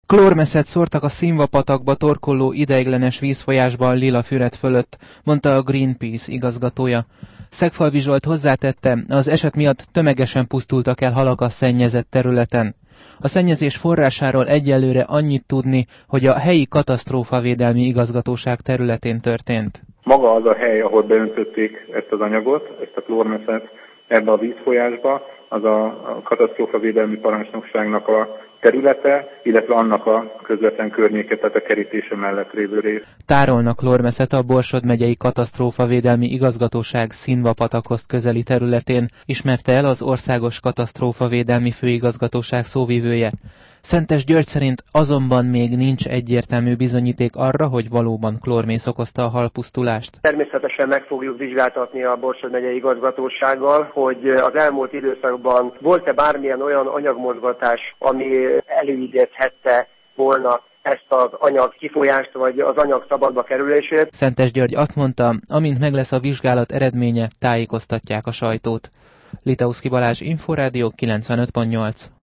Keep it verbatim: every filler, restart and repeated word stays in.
Klórmeszet szórtak a Szinva-patakba torkolló ideiglenes vízfolyásban Lilafüred fölött, mondta a Greenpeace igazgatója. Szegfalvi Zsolt hozzátette, az eset miatt tömegesen pusztultak el halak a szennyezett területen. A szennyezés forrásáról egyelőre annyit tudni, hogy a helyi katasztrófavédelmi igazgatóság területén történt. Maga az a hely, ahol beöntötték ezt az anyagot, ezt a klórmeszet ebbe a vízfolyásba, az a katasztrófavédelmi parancsnokságnak a területe, illetve annak a közvetlen környéke, tehát a kerítése mellett lévő rész. Tárolnak klórmeszet a Borsod megyei katasztrófavédelmi igazgatóság Szinva-patakhoz közeli területén, ismerte el az Országos Katasztrófavédelmi Főigazgatóság szóvivője. Szentes György szerint azonban még nincs egyértelmű bizonyíték arra, hogy valóban klórmész okozta a halpusztulást. Természetesen meg fogjuk vizsgáltatni a Borsod megyei igazgatósággal, hogy az elmúlt időszakban volt-e bármilyen olyan anyagmozgatás, ami előidézhette volna ezt az anyag kifolyást, vagy az anyag szabadba kerülését. Szentes György azt mondta, amint meg lesz a vizsgálat eredménye, tájékoztatják a sajtót. Litauszki Balázs, Inforádió kilencvenöt pont nyolc.